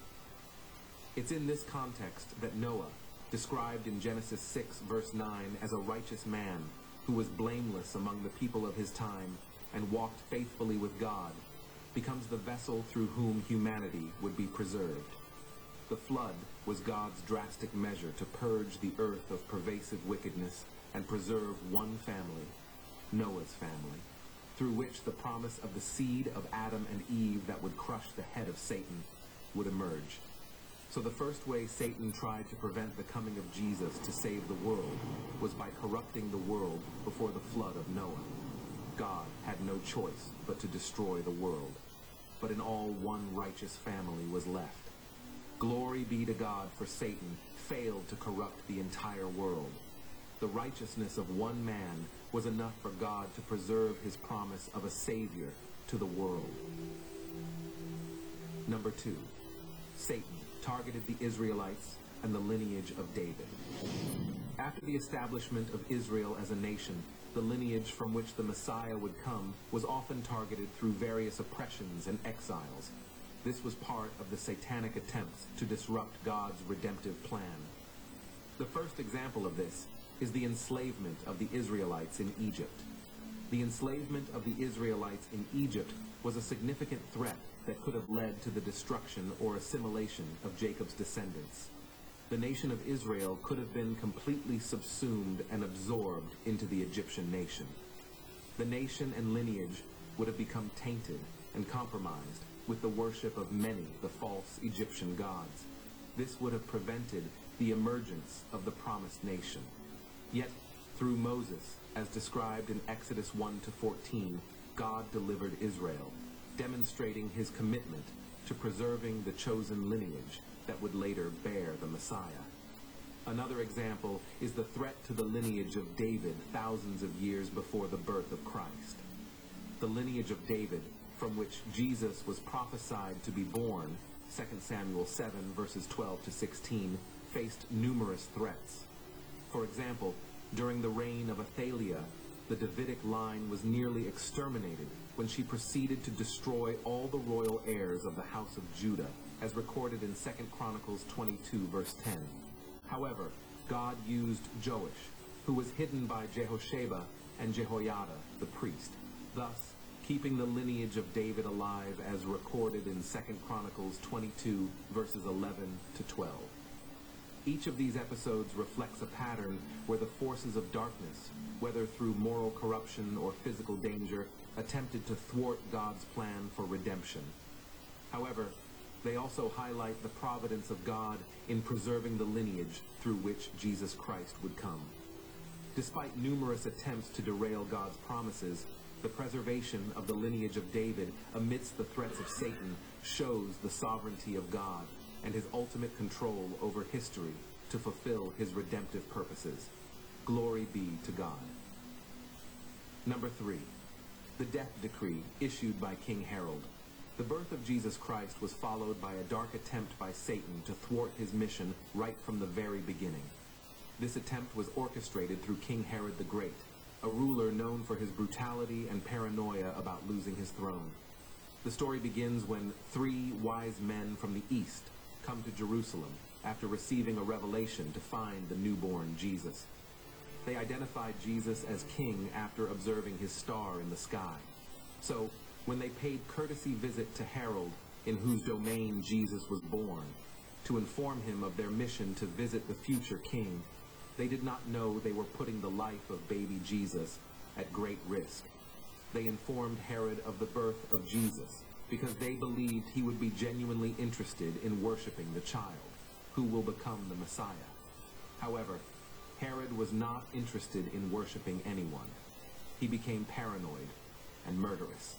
It's in this context that Noah, described in Genesis six, verse nine, as a righteous man who was blameless among the people of his time and walked faithfully with God, becomes the vessel through whom humanity would be preserved. The flood was God's drastic measure to purge the earth of pervasive wickedness and preserve one family, Noah's family, through which the promise of the seed of Adam and Eve that would crush the head of Satan would emerge. So the first way Satan tried to prevent the coming of Jesus to save the world was by corrupting the world before the flood of Noah. God had no choice but to destroy the world, but in all one righteous family was left. Glory be to God, for Satan failed to corrupt the entire world. The righteousness of one man was enough for God to preserve his promise of a Savior to the world. Number two, Satan targeted the Israelites and the lineage of David. After the establishment of Israel as a nation, the lineage from which the Messiah would come was often targeted through various oppressions and exiles. This was part of the satanic attempts to disrupt God's redemptive plan. The first example of this is the enslavement of the Israelites in Egypt. The enslavement of the Israelites in Egypt was a significant threat that could have led to the destruction or assimilation of Jacob's descendants. The nation of Israel could have been completely subsumed and absorbed into the Egyptian nation. The nation and lineage would have become tainted and compromised with the worship of many the false Egyptian gods. This would have prevented the emergence of the promised nation. Yet, through Moses, as described in Exodus one to fourteen, God delivered Israel, demonstrating his commitment to preserving the chosen lineage that would later bear the Messiah. Another example is the threat to the lineage of David thousands of years before the birth of Christ. The lineage of David, from which Jesus was prophesied to be born, Second Samuel seven, verses twelve to sixteen, faced numerous threats. For example, during the reign of Athaliah, the Davidic line was nearly exterminated when she proceeded to destroy all the royal heirs of the house of Judah, as recorded in Second Chronicles twenty-two, verse ten. However, God used Joash, who was hidden by Jehosheba and Jehoiada, the priest, thus keeping the lineage of David alive as recorded in Second Chronicles twenty-two, verses eleven to twelve. Each of these episodes reflects a pattern where the forces of darkness, whether through moral corruption or physical danger, attempted to thwart God's plan for redemption. However, they also highlight the providence of God in preserving the lineage through which Jesus Christ would come. Despite numerous attempts to derail God's promises, the preservation of the lineage of David amidst the threats of Satan shows the sovereignty of God and his ultimate control over history to fulfill his redemptive purposes. Glory be to God. Number three, the death decree issued by King Herod. The birth of Jesus Christ was followed by a dark attempt by Satan to thwart his mission right from the very beginning. This attempt was orchestrated through King Herod the Great, a ruler known for his brutality and paranoia about losing his throne. The story begins when three wise men from the east come to Jerusalem after receiving a revelation to find the newborn Jesus. They identified Jesus as king after observing his star in the sky. So, When they paid courtesy visit to Herod, in whose domain Jesus was born, to inform him of their mission to visit the future king, they did not know they were putting the life of baby Jesus at great risk. They informed Herod of the birth of Jesus because they believed he would be genuinely interested in worshiping the child, who will become the Messiah. However, Herod was not interested in worshiping anyone. He became paranoid and murderous.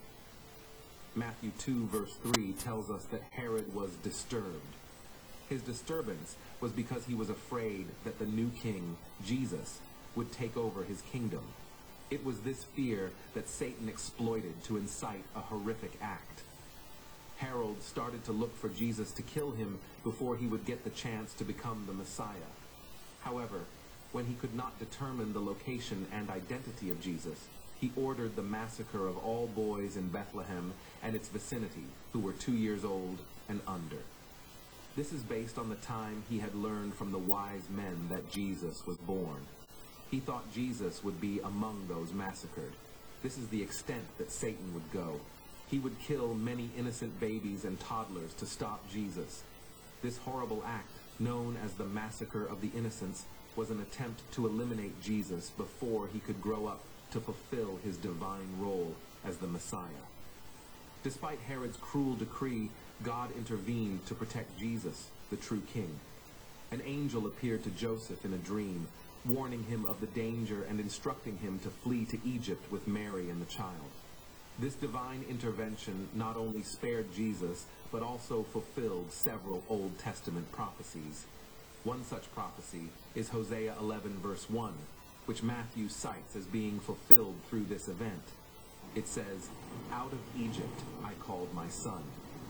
Matthew two verse three tells us that Herod was disturbed. His disturbance was because he was afraid that the new king, Jesus, would take over his kingdom. It was this fear that Satan exploited to incite a horrific act. Herod started to look for Jesus to kill him before he would get the chance to become the Messiah. However, when he could not determine the location and identity of Jesus, he ordered the massacre of all boys in Bethlehem and its vicinity who were two years old and under. This is based on the time he had learned from the wise men that Jesus was born. He thought Jesus would be among those massacred. This is the extent that Satan would go. He would kill many innocent babies and toddlers to stop Jesus. This horrible act, known as the Massacre of the Innocents, was an attempt to eliminate Jesus before he could grow up to fulfill his divine role as the Messiah. Despite Herod's cruel decree, God intervened to protect Jesus, the true king. An angel appeared to Joseph in a dream, warning him of the danger and instructing him to flee to Egypt with Mary and the child. This divine intervention not only spared Jesus, but also fulfilled several Old Testament prophecies. One such prophecy is Hosea eleven verse one, which Matthew cites as being fulfilled through this event. It says, "Out of Egypt I called my son."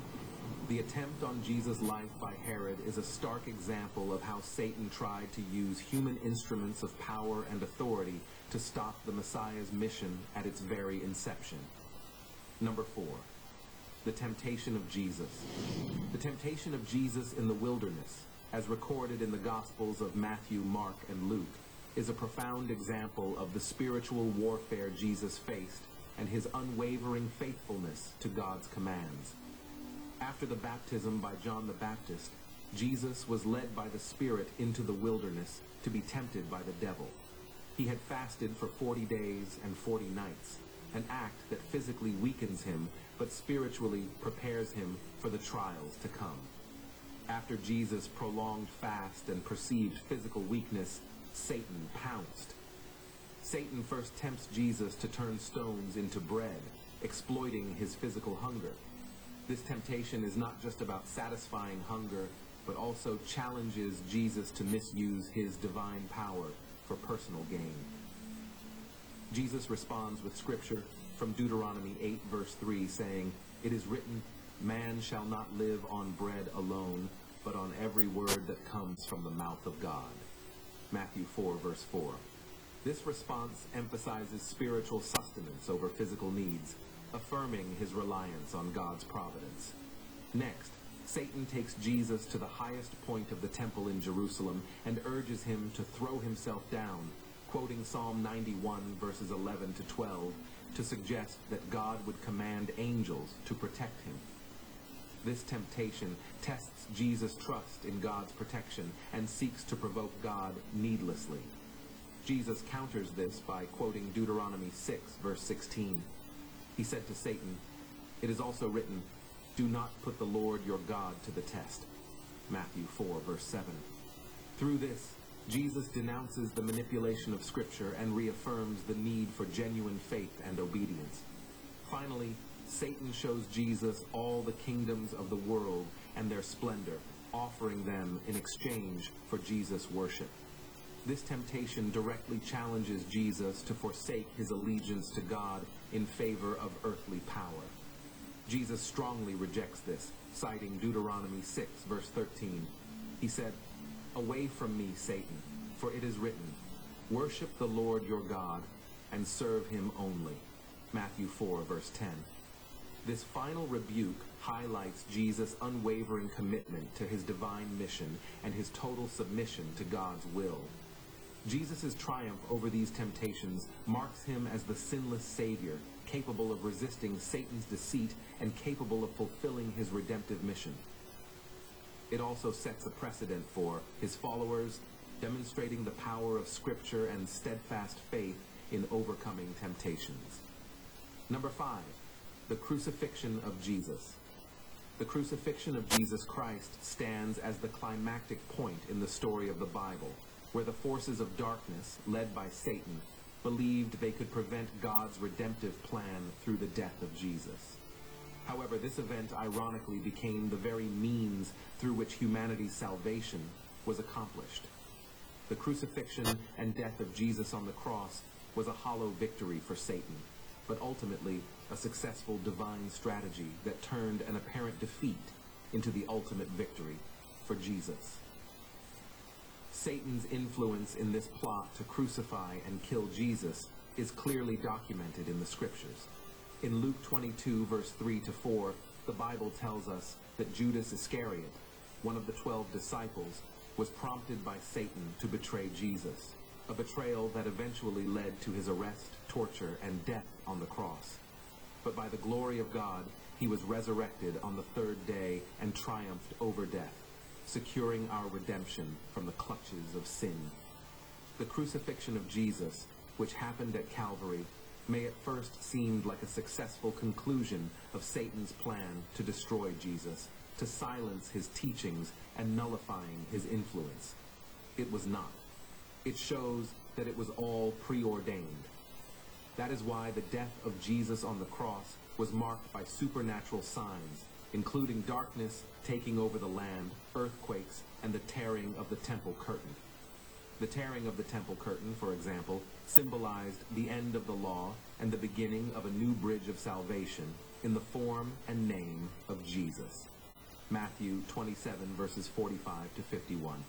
The attempt on Jesus' life by Herod is a stark example of how Satan tried to use human instruments of power and authority to stop the Messiah's mission at its very inception. Number four, the temptation of Jesus. The temptation of Jesus in the wilderness, as recorded in the Gospels of Matthew, Mark, and Luke, is a profound example of the spiritual warfare Jesus faced and his unwavering faithfulness to God's commands. After the baptism by John the Baptist, Jesus was led by the Spirit into the wilderness to be tempted by the devil. He had fasted for forty days and forty nights, an act that physically weakens him, but spiritually prepares him for the trials to come. After Jesus' prolonged fast and perceived physical weakness, Satan pounced. Satan first tempts Jesus to turn stones into bread, exploiting his physical hunger. This temptation is not just about satisfying hunger, but also challenges Jesus to misuse his divine power for personal gain. Jesus responds with scripture from Deuteronomy eight verse three saying, "It is written, man shall not live on bread alone, but on every word that comes from the mouth of God." Matthew four verse four. This response emphasizes spiritual sustenance over physical needs, affirming his reliance on God's providence. Next, Satan takes Jesus to the highest point of the temple in Jerusalem and urges him to throw himself down, quoting Psalm ninety-one verses eleven to twelve to suggest that God would command angels to protect him. This temptation tests Jesus' trust in God's protection and seeks to provoke God needlessly. Jesus counters this by quoting Deuteronomy six verse sixteen. He said to Satan, "It is also written, do not put the Lord your God to the test." Matthew four verse seven. Through this, Jesus denounces the manipulation of Scripture and reaffirms the need for genuine faith and obedience. Finally, Satan shows Jesus all the kingdoms of the world and their splendor, offering them in exchange for Jesus' worship. This temptation directly challenges Jesus to forsake his allegiance to God in favor of earthly power. Jesus strongly rejects this, citing Deuteronomy six verse thirteen. He said, "Away from me, Satan, for it is written, worship the Lord your God and serve him only." Matthew four verse ten. This final rebuke highlights Jesus' unwavering commitment to his divine mission and his total submission to God's will. Jesus' triumph over these temptations marks him as the sinless Savior, capable of resisting Satan's deceit and capable of fulfilling his redemptive mission. It also sets a precedent for his followers, demonstrating the power of Scripture and steadfast faith in overcoming temptations. Number five, the crucifixion of Jesus. The crucifixion of Jesus Christ stands as the climactic point in the story of the Bible, where the forces of darkness, led by Satan, believed they could prevent God's redemptive plan through the death of Jesus. However, this event ironically became the very means through which humanity's salvation was accomplished. The crucifixion and death of Jesus on the cross was a hollow victory for Satan, but ultimately a successful divine strategy that turned an apparent defeat into the ultimate victory for Jesus. Satan's influence in this plot to crucify and kill Jesus is clearly documented in the Scriptures. In Luke twenty-two, verse three to four, the Bible tells us that Judas Iscariot, one of the twelve disciples, was prompted by Satan to betray Jesus, a betrayal that eventually led to his arrest, torture, and death on the cross. But by the glory of God, he was resurrected on the third day and triumphed over death, securing our redemption from the clutches of sin. The crucifixion of Jesus, which happened at Calvary, may at first seem like a successful conclusion of Satan's plan to destroy Jesus, to silence his teachings and nullifying his influence. It was not. It shows that it was all preordained. That is why the death of Jesus on the cross was marked by supernatural signs, including darkness taking over the land, earthquakes, and the tearing of the temple curtain. The tearing of the temple curtain, for example, symbolized the end of the law and the beginning of a new bridge of salvation in the form and name of Jesus. Matthew twenty-seven, verses forty-five to fifty-one.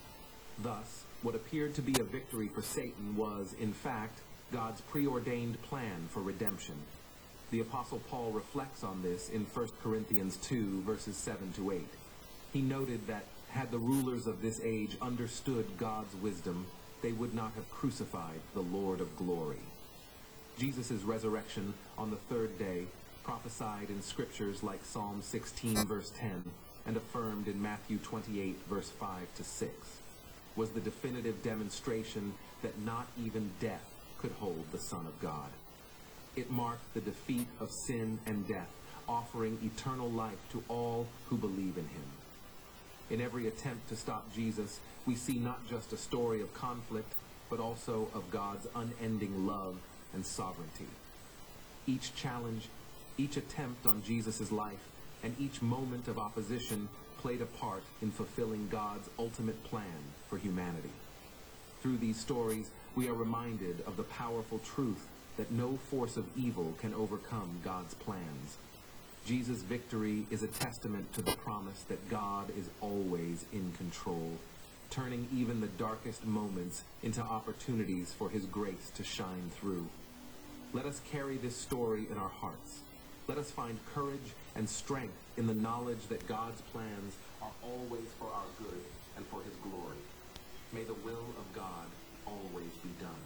Thus, what appeared to be a victory for Satan was, in fact, God's preordained plan for redemption. The Apostle Paul reflects on this in First Corinthians two, verses seven to eight. He noted that had the rulers of this age understood God's wisdom, they would not have crucified the Lord of glory. Jesus' resurrection on the third day, prophesied in scriptures like Psalm sixteen, verse ten, and affirmed in Matthew twenty-eight, verse five to six, was the definitive demonstration that not even death could hold the Son of God. It marked the defeat of sin and death, offering eternal life to all who believe in him. In every attempt to stop Jesus, we see not just a story of conflict, but also of God's unending love and sovereignty. Each challenge, each attempt on Jesus' life, and each moment of opposition played a part in fulfilling God's ultimate plan for humanity. Through these stories, we are reminded of the powerful truth that no force of evil can overcome God's plans. Jesus' victory is a testament to the promise that God is always in control, turning even the darkest moments into opportunities for his grace to shine through. Let us carry this story in our hearts. Let us find courage and strength in the knowledge that God's plans are always for our good and for his glory. May the will of God always be done.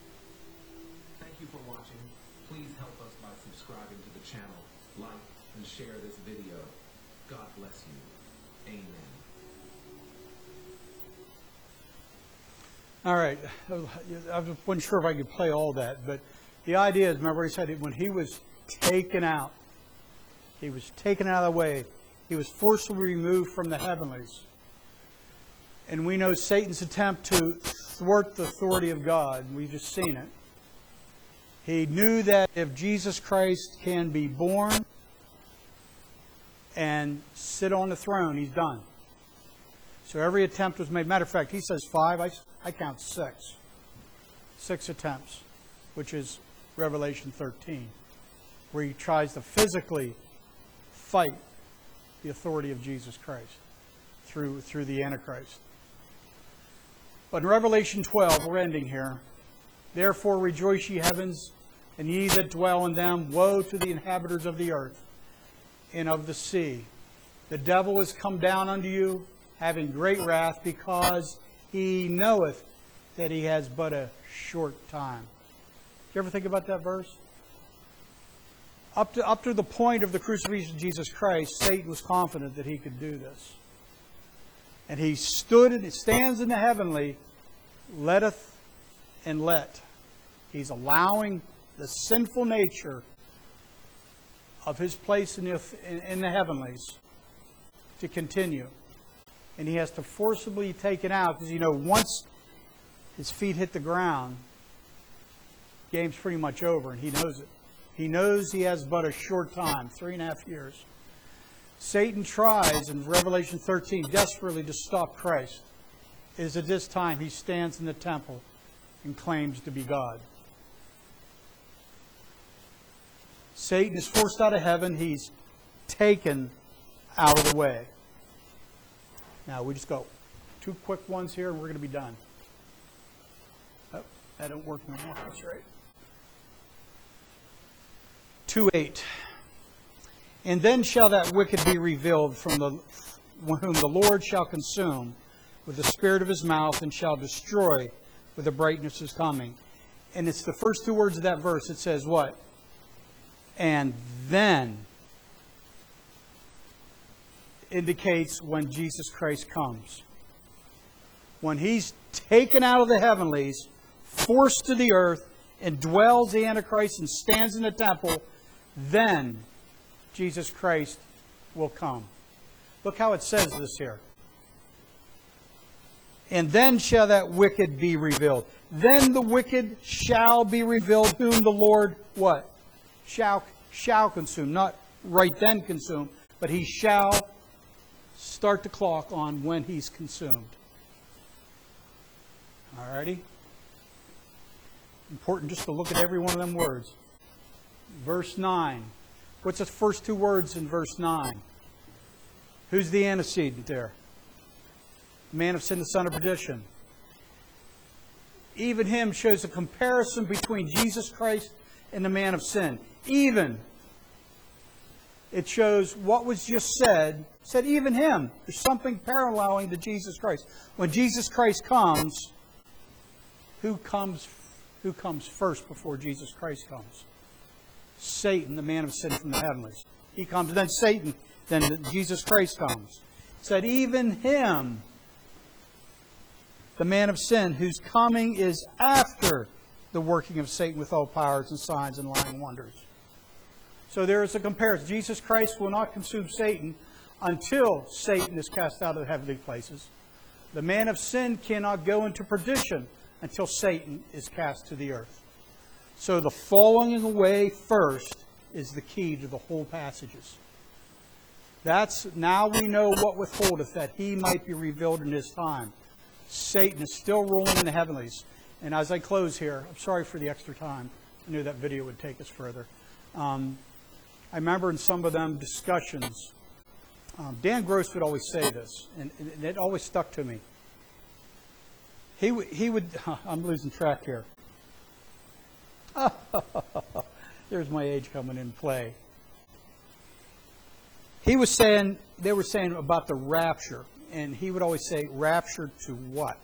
Thank you for watching. Please help us by subscribing to the channel, like, and share this video. God bless you. Amen. All right. I wasn't sure if I could play all that, but the idea is, remember he said it, when he was taken out, he was taken out of the way, he was forcibly removed from the heavenlies. And we know Satan's attempt to thwart the authority of God. We've just seen it. He knew that if Jesus Christ can be born and sit on the throne, he's done. So every attempt was made. Matter of fact, he says five. I, I count six. Six attempts, which is Revelation thirteen, where he tries to physically fight the authority of Jesus Christ through, through the Antichrist. But in Revelation twelve, we're ending here. Therefore rejoice, ye heavens, and ye that dwell in them. Woe to the inhabitants of the earth and of the sea. The devil is come down unto you, having great wrath, because he knoweth that he has but a short time. Did you ever think about that verse? Up to, up to the point of the crucifixion of Jesus Christ, Satan was confident that he could do this. And he stood and stands in the heavenly, letteth and let. He's allowing the sinful nature of his place in the, in the heavenlies to continue. And he has to forcibly take it out because, you know, once his feet hit the ground, game's pretty much over, and he knows it. He knows he has but a short time, three and a half years. Satan tries in Revelation thirteen desperately to stop Christ. It is at this time he stands in the temple and claims to be God. Satan is forced out of heaven. He's taken out of the way. Now we just go two quick ones here and we're going to be done. Oh, that don't work no more. That's right. two eight. And then shall that wicked be revealed from the whom the Lord shall consume with the spirit of his mouth and shall destroy with the brightness of his coming. And it's the first two words of that verse. It says what? And then indicates when Jesus Christ comes. When he's taken out of the heavenlies, forced to the earth, and dwells the Antichrist and stands in the temple, then Jesus Christ will come. Look how it says this here. And then shall that wicked be revealed. Then the wicked shall be revealed, whom the Lord, what? Shall, shall consume. Not right then consume, but he shall start the clock on when he's consumed. Alrighty? Important just to look at every one of them words. Verse nine. What's the first two words in verse nine? Who's the antecedent there? Man of sin, the son of perdition. Even him shows a comparison between Jesus Christ and the man of sin. Even. It shows what was just said. Said even him. There's something paralleling to Jesus Christ. When Jesus Christ comes, who comes, who comes first before Jesus Christ comes? Satan, the man of sin from the heavenlies. He comes, then Satan, then Jesus Christ comes. Said even him, the man of sin, whose coming is after the working of Satan with all powers and signs and lying wonders. So there is a comparison. Jesus Christ will not consume Satan until Satan is cast out of the heavenly places. The man of sin cannot go into perdition until Satan is cast to the earth. So the falling away first is the key to the whole passages. That's, now we know what withholdeth, that he might be revealed in his time. Satan is still ruling in the heavenlies. And as I close here, I'm sorry for the extra time. I knew that video would take us further. Um, I remember in some of them discussions, um, Dan Gross would always say this, and, and it always stuck to me. He, w- he would, I'm losing track here. There's my age coming in play. He was saying, they were saying about the rapture, and he would always say, rapture to what?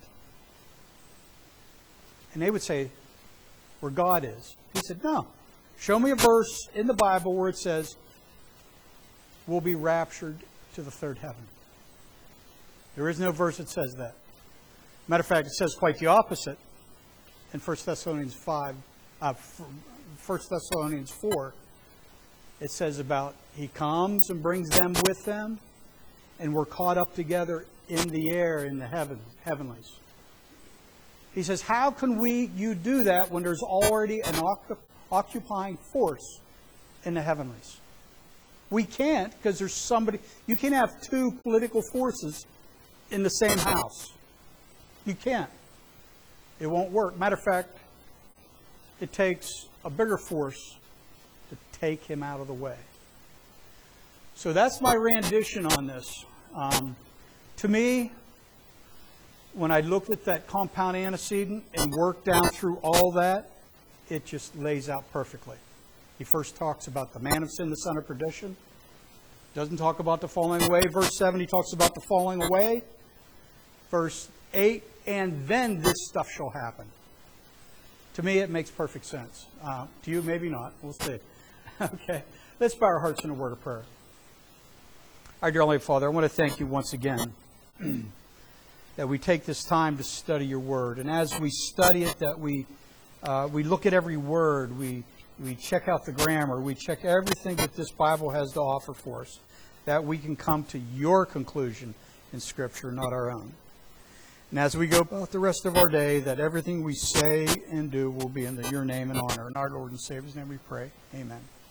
And they would say, where God is. He said, no. Show me a verse in the Bible where it says, we'll be raptured to the third heaven. There is no verse that says that. Matter of fact, it says quite the opposite in First Thessalonians five, uh, First Thessalonians four. It says about he comes and brings them with them, and we're caught up together in the air in the heaven, heavenlies. He says, how can we, you do that when there's already an occupying force in the heavenlies? We can't, because there's somebody, you can't have two political forces in the same house. You can't. It won't work. Matter of fact, it takes a bigger force to take him out of the way. So that's my rendition on this. Um, to me, when I looked at that compound antecedent and worked down through all that, it just lays out perfectly. He first talks about the man of sin, the son of perdition. Doesn't talk about the falling away. Verse seven, he talks about the falling away. Verse eight, and then this stuff shall happen. To me, it makes perfect sense. Uh, to you, maybe not. We'll see. Okay. Let's bow our hearts in a word of prayer. Our dear Heavenly Father, I want to thank you once again that we take this time to study your word. And as we study it, that we uh, we look at every word, we, we check out the grammar, we check everything that this Bible has to offer for us, that we can come to your conclusion in Scripture, not our own. And as we go about the rest of our day, that everything we say and do will be in the, your name and honor. In our Lord and Savior's name we pray. Amen.